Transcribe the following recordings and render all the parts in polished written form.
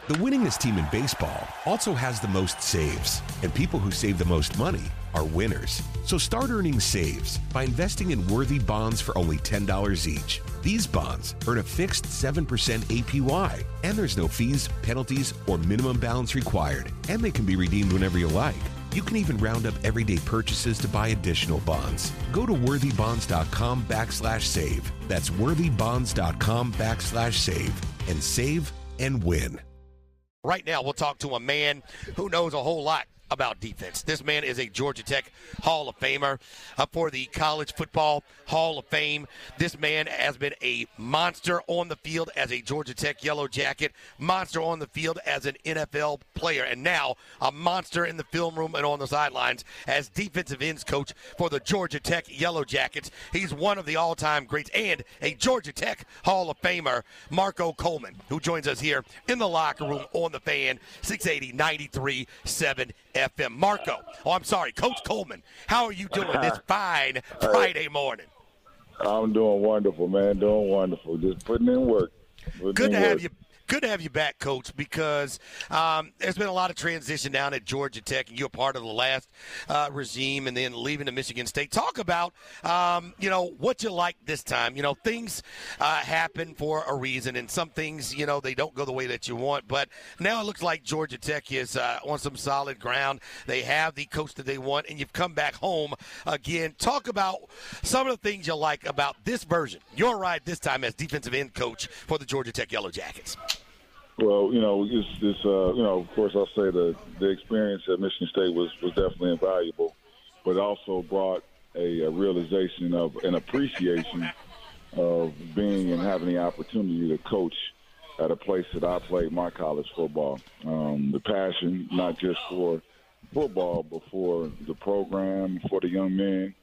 The winningest team in baseball also has the most saves, and people who save the most money are winners. So start earning saves by investing in worthy bonds for only $10 each. These bonds earn a fixed 7% APY, and there's no fees, penalties, or minimum balance required, and they can be redeemed whenever you like. You can even round up everyday purchases to buy additional bonds. Go to worthybonds.com/save. That's worthybonds.com/save and save and win. Right now, we'll talk to a man who knows a whole lot about defense. This man is a Georgia Tech Hall of Famer up for the College Football Hall of Fame. This man has been a monster on the field as a Georgia Tech Yellow Jacket, monster on the field as an NFL player, and now a monster in the film room and on the sidelines as defensive ends coach for the Georgia Tech Yellow Jackets. He's one of the all-time greats and a Georgia Tech Hall of Famer, Marco Coleman, who joins us here in the locker room on the Fan, 680 93.7 FM. Marco, Coach Coleman, how are you doing this fine Friday morning? I'm doing wonderful, man. Doing wonderful. Just putting in work. Good to have you. Good to have you back, Coach, because there's been a lot of transition down at Georgia Tech, and you're part of the last regime and then leaving to Michigan State. Talk about, what you like this time. Things happen for a reason, and some things, they don't go the way that you want. But now it looks like Georgia Tech is on some solid ground. They have the coach that they want, and you've come back home again. Talk about some of the things you like about this version, your ride this time as defensive end coach for the Georgia Tech Yellow Jackets. Well, of course, I'll say the experience at Michigan State was definitely invaluable, but it also brought a realization of an appreciation of being and having the opportunity to coach at a place that I played my college football. The passion, not just for football, but for the program, for the young men,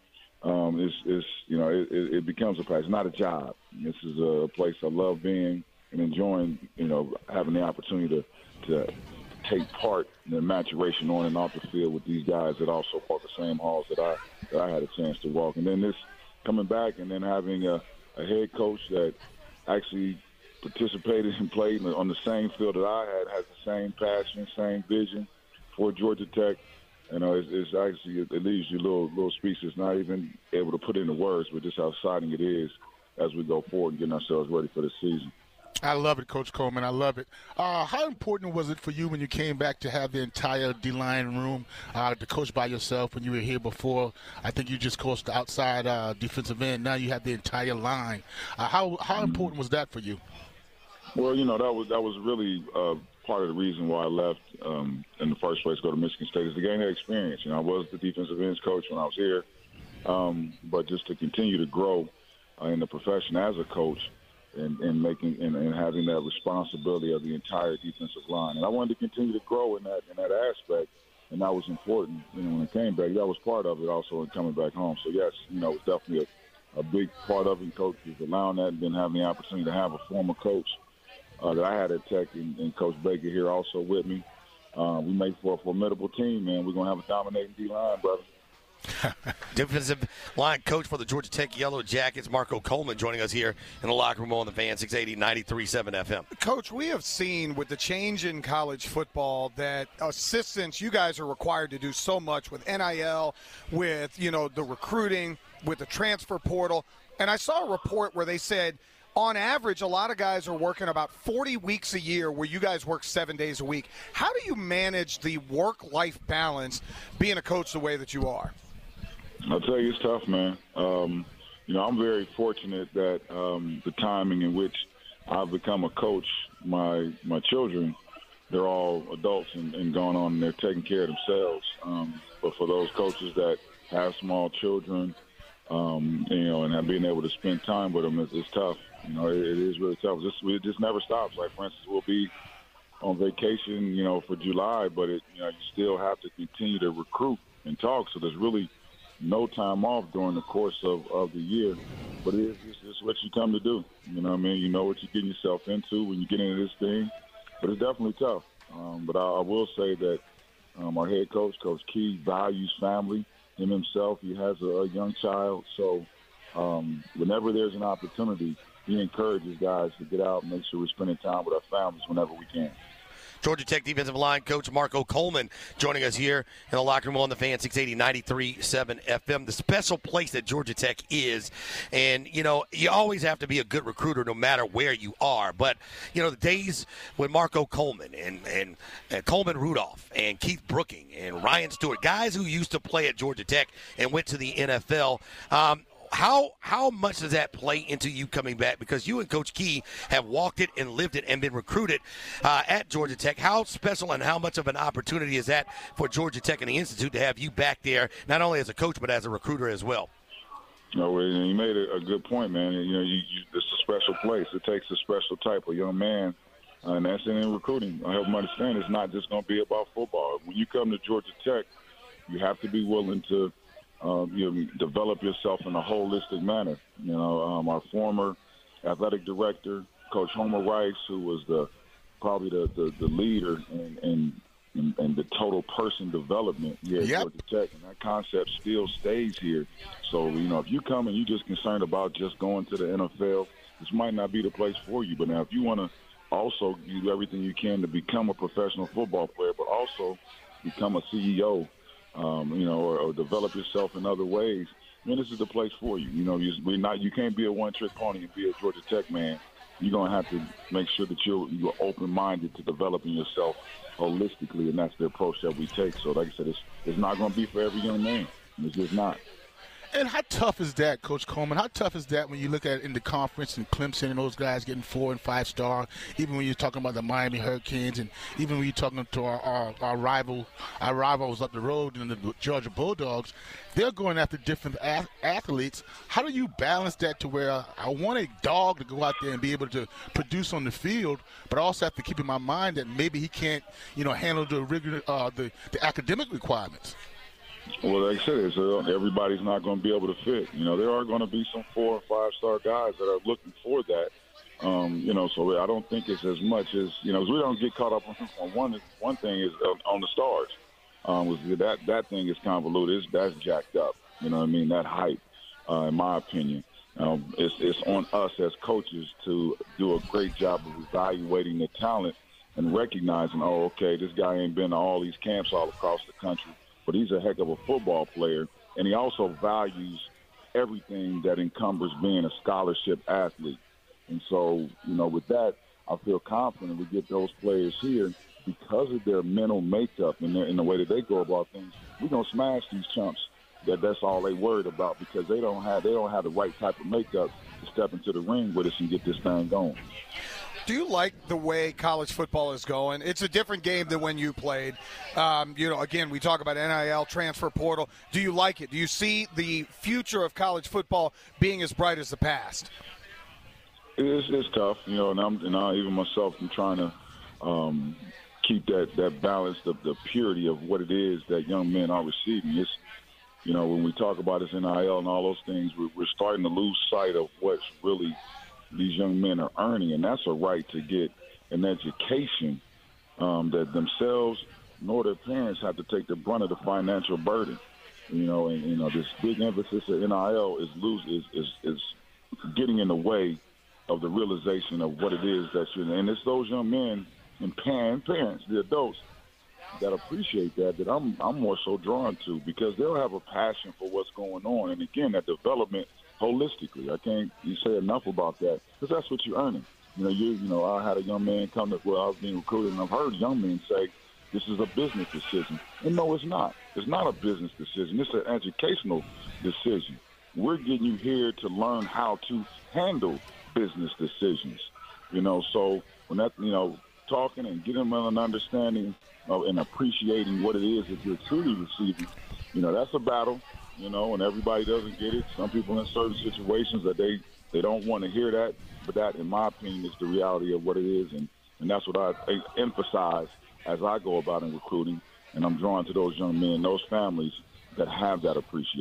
it becomes a passion. It's not a job. This is a place I love being and enjoying, having the opportunity to take part in the maturation on and off the field with these guys that also walk the same halls that I had a chance to walk. And then this coming back and then having a head coach that actually participated and played on the same field that I has the same passion, same vision for Georgia Tech. It's actually, it leaves you little speeches, not even able to put into words, but just how exciting it is as we go forward and getting ourselves ready for the season. I love it, Coach Coleman. I love it. How important was it for you when you came back to have the entire D-line room to coach by yourself when you were here before? I think you just coached the outside defensive end. Now you have the entire line. How important was that for you? Well, that was really part of the reason why I left in the first place to go to Michigan State is to gain that experience. I was the defensive ends coach when I was here, but just to continue to grow in the profession as a coach. And making and having that responsibility of the entire defensive line, and I wanted to continue to grow in that aspect, and that was important. When I came back, that was part of it. Also, in coming back home, so yes, it was definitely a big part of it. Coach is allowing that, and then having the opportunity to have a former coach that I had at Tech and Coach Baker here also with me. We make for a formidable team, man. We're gonna have a dominating D-line, brother. Defensive line coach for the Georgia Tech Yellow Jackets, Marco Coleman, joining us here in the locker room on the Fan, 680 93.7 FM. Coach, we have seen with the change in college football that assistants, you guys are required to do so much with NIL, with the recruiting, with the transfer portal. And I saw a report where they said, on average, a lot of guys are working about 40 weeks a year where you guys work 7 days a week. How do you manage the work-life balance being a coach the way that you are? I'll tell you, it's tough, man. I'm very fortunate that the timing in which I've become a coach, my children, they're all adults and going on and they're taking care of themselves. But for those coaches that have small children, and have been able to spend time with them, it's tough. It is really tough. It just never stops. Like, for instance, we'll be on vacation, for July, but you still have to continue to recruit and talk. So there's really no time off during the course of the year, but it's what you come to do. You know what I mean? You know what you're getting yourself into when you get into this thing, but it's definitely tough. But I will say that our head coach, Coach Key, values family. Him himself, he has a young child, so whenever there's an opportunity, he encourages guys to get out and make sure we're spending time with our families whenever we can. Georgia Tech defensive line coach Marco Coleman joining us here in the locker room on the Fan 680 93.7 FM. The special place that Georgia Tech is, and you always have to be a good recruiter no matter where you are. But the days when Marco Coleman and Coleman Rudolph and Keith Brooking and Ryan Stewart, guys who used to play at Georgia Tech and went to the NFL. How much does that play into you coming back? Because you and Coach Key have walked it and lived it and been recruited at Georgia Tech. How special and how much of an opportunity is that for Georgia Tech and the Institute to have you back there, not only as a coach but as a recruiter as well? No, you made a good point, man. It's a special place. It takes a special type of young man, and that's in recruiting. I help them understand it's not just going to be about football. When you come to Georgia Tech, you have to be willing to develop yourself in a holistic manner. Our former athletic director, Coach Homer Rice, who was probably the leader in the total person development here at Georgia Tech, and that concept still stays here. So, if you come and you're just concerned about just going to the NFL, this might not be the place for you. But now if you want to also do everything you can to become a professional football player, but also become a CEO, or develop yourself in other ways, this is the place for you. You can't be a one-trick pony and be a Georgia Tech man. You're going to have to make sure that you're open-minded to developing yourself holistically, and that's the approach that we take. So, like I said, it's not going to be for every young man. It's just not. And how tough is that, Coach Coleman? How tough is that when you look at it in the conference and Clemson and those guys getting 4- and 5-star, even when you're talking about the Miami Hurricanes, and even when you're talking to our rivals up the road and the Georgia Bulldogs, they're going after different athletes. How do you balance that to where I want a dog to go out there and be able to produce on the field, but I also have to keep in my mind that maybe he can't, handle the regular, the academic requirements? Well, like I said, everybody's not going to be able to fit. There are going to be some 4- and 5-star guys that are looking for that. So I don't think it's as much as, we don't get caught up on one thing is on the stars. That thing is convoluted. That's jacked up. That hype, in my opinion. It's on us as coaches to do a great job of evaluating the talent and recognizing, this guy ain't been to all these camps all across the country, but he's a heck of a football player, and he also values everything that encumbers being a scholarship athlete. And so, with that, I feel confident we get those players here because of their mental makeup and the way that they go about things. We're going to smash these chumps. That's all they worried about because they don't have the right type of makeup to step into the ring with us and get this thing going. Do you like the way college football is going? It's a different game than when you played. Again, we talk about NIL, transfer portal. Do you like it? Do you see the future of college football being as bright as the past? It's tough, and I even myself am trying to keep that balance, the purity of what it is that young men are receiving. It's, when we talk about this NIL and all those things, we're starting to lose sight of what's really these young men are earning, and that's a right to get an education that themselves nor their parents have to take the brunt of the financial burden. This big emphasis of NIL is getting in the way of the realization of what it is and it's those young men and parents, the adults, that appreciate that I'm more so drawn to because they'll have a passion for what's going on, and again, that development holistically. I can't say enough about that because that's what you're earning. I had a young man come to where I was being recruited, and I've heard young men say, this is a business decision. And no, it's not. It's not a business decision. It's an educational decision. We're getting you here to learn how to handle business decisions. So when that, talking and getting them an understanding of and appreciating what it is that you're truly receiving, that's a battle. And everybody doesn't get it. Some people in certain situations that they don't want to hear that, but that, in my opinion, is the reality of what it is, and that's what I emphasize as I go about in recruiting, and I'm drawn to those young men, those families that have that appreciation.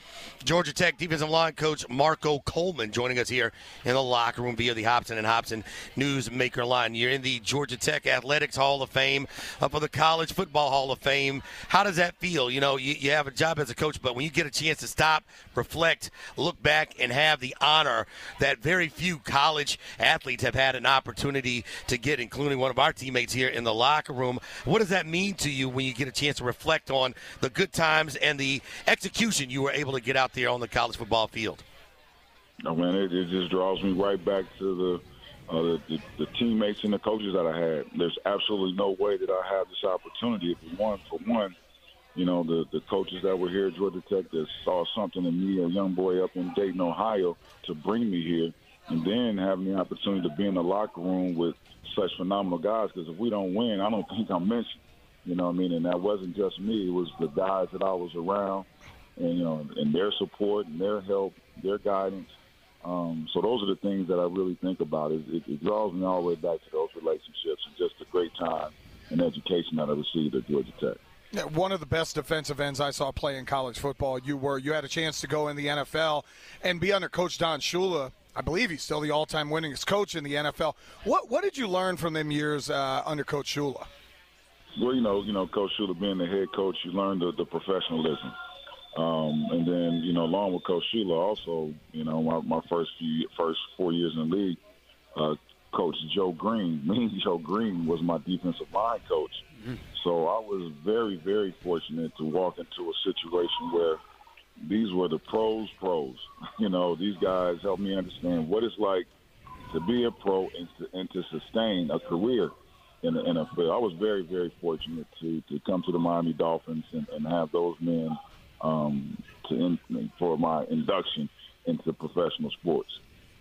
Georgia Tech defensive line coach Marco Coleman joining us here in the locker room via the Hobson and Hobson Newsmaker line. You're in the Georgia Tech Athletics Hall of Fame, for the College Football Hall of Fame. How does that feel? You know, you have a job as a coach, but when you get a chance to stop, reflect, look back, and have the honor that very few college athletes have had an opportunity to get, including one of our teammates here in the locker room, what does that mean to you when you get a chance to reflect on the good times and the execution you were able to get out there on the college football field? Oh, man, it just draws me right back to the teammates and the coaches that I had. There's absolutely no way that I had this opportunity if it weren't for one, you know, the coaches that were here at Georgia Tech that saw something in me, a young boy up in Dayton, Ohio, to bring me here, and then having the opportunity to be in the locker room with such phenomenal guys, because if we don't win, I don't think I'm mentioned. You know what I mean? And that wasn't just me. It was the guys that I was around, and, you know, and their support and their help, their guidance. So those are the things that I really think about. It draws me all the way back to those relationships and just the great time and education that I received at Georgia Tech. Yeah, one of the best defensive ends I saw play in college football. You had a chance to go in the NFL and be under Coach Don Shula. I believe he's still the all-time winningest coach in the NFL. What did you learn from them years under Coach Shula? Well, you know, Coach Shula being the head coach, you learn the professionalism. And then, you know, along with Coach Shula, also, you know, my first 4 years in the league, Coach Joe Green. Joe Green was my defensive line coach. Mm-hmm. So I was very, very fortunate to walk into a situation where these were the pros. You know, these guys helped me understand what it's like to be a pro and to sustain a career in the NFL. I was very, very fortunate to come to the Miami Dolphins and have those men for my induction into professional sports.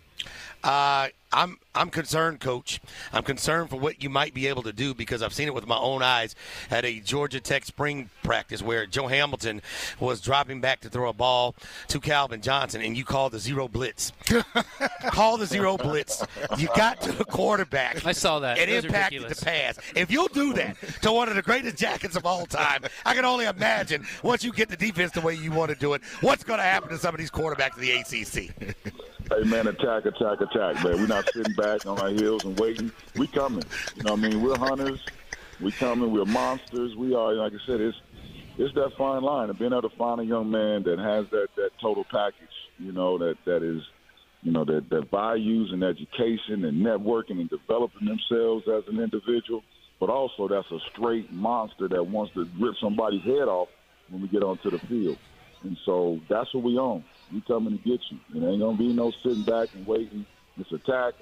I'm concerned, Coach. I'm concerned for what you might be able to do, because I've seen it with my own eyes at a Georgia Tech spring practice where Joe Hamilton was dropping back to throw a ball to Calvin Johnson, and you called the zero blitz. Call the zero blitz. You got to the quarterback. I saw that. It impacted the pass. If you'll do that to one of the greatest Jackets of all time, I can only imagine once you get the defense the way you want to do it, what's going to happen to some of these quarterbacks in the ACC. Hey, man, attack, man. We're not sitting back on our heels and waiting. We coming. You know what I mean? We're hunters. We coming. We're monsters. We are, like I said, it's that fine line of being able to find a young man that has that total package, you know, that is, you know, that values and education and networking and developing themselves as an individual, but also that's a straight monster that wants to rip somebody's head off when we get onto the field. And so that's what we own. We coming to get you. It ain't going to be no sitting back and waiting. It's attack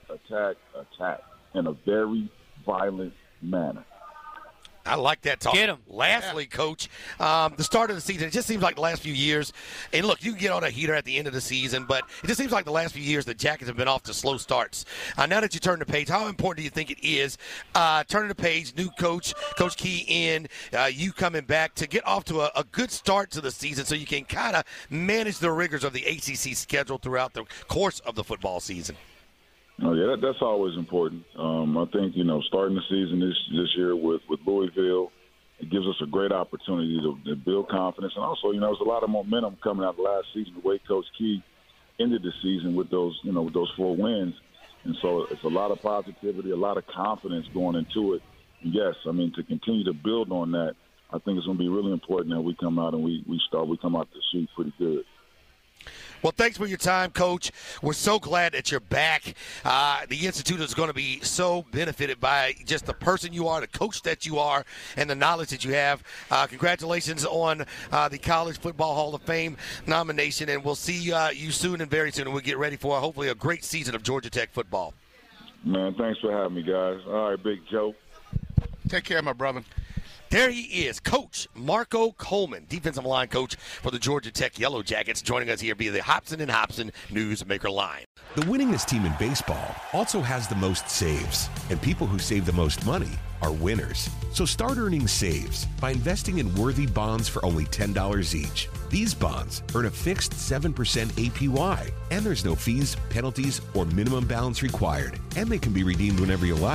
in a very violent manner. I like that talk. Get him. Lastly, Coach, the start of the season, it just seems like the last few years, and look, you can get on a heater at the end of the season, but it just seems like the last few years the Jackets have been off to slow starts. Now that you turn the page, how important do you think it is turning the page, new coach, Coach Key in, you coming back to get off to a good start to the season so you can kind of manage the rigors of the ACC schedule throughout the course of the football season? Oh, yeah, that's always important. I think, you know, starting the season this year with Louisville, it gives us a great opportunity to build confidence. And also, you know, there's a lot of momentum coming out of last season, the way Coach Key ended the season with those 4 wins. And so it's a lot of positivity, a lot of confidence going into it. And yes, I mean, to continue to build on that, I think it's going to be really important that we come out and we come out the chute pretty good. Well, thanks for your time, Coach. We're so glad that you're back. The Institute is going to be so benefited by just the person you are, the coach that you are, and the knowledge that you have. Congratulations on the College Football Hall of Fame nomination, and we'll see you soon and very soon, and we'll get ready for hopefully a great season of Georgia Tech football. Man, thanks for having me, guys. All right, Big Joe. Take care, my brother. There he is, Coach Marco Coleman, defensive line coach for the Georgia Tech Yellow Jackets, joining us here via the Hobson and Hobson Newsmaker line. The winningest team in baseball also has the most saves, and people who save the most money are winners. So start earning saves by investing in worthy bonds for only $10 each. These bonds earn a fixed 7% APY, and there's no fees, penalties, or minimum balance required, and they can be redeemed whenever you like.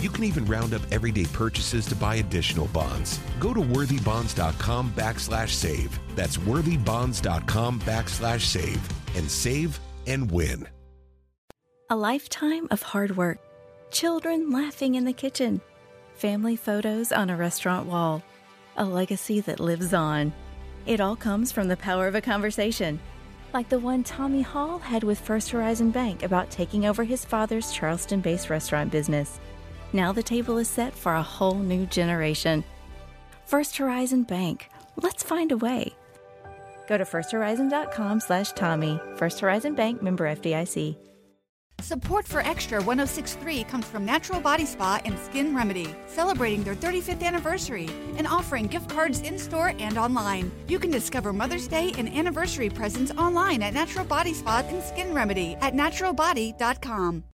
You can even round up everyday purchases to buy additional bonds. Go to worthybonds.com/save. That's worthybonds.com/save and save and win. A lifetime of hard work, children laughing in the kitchen, family photos on a restaurant wall, a legacy that lives on. It all comes from the power of a conversation, like the one Tommy Hall had with First Horizon Bank about taking over his father's Charleston-based restaurant business. Now the table is set for a whole new generation. First Horizon Bank. Let's find a way. Go to firsthorizon.com/Tommy. First Horizon Bank, member FDIC. Support for Extra 106.3 comes from Natural Body Spa and Skin Remedy, celebrating their 35th anniversary and offering gift cards in-store and online. You can discover Mother's Day and anniversary presents online at Natural Body Spa and Skin Remedy at naturalbody.com.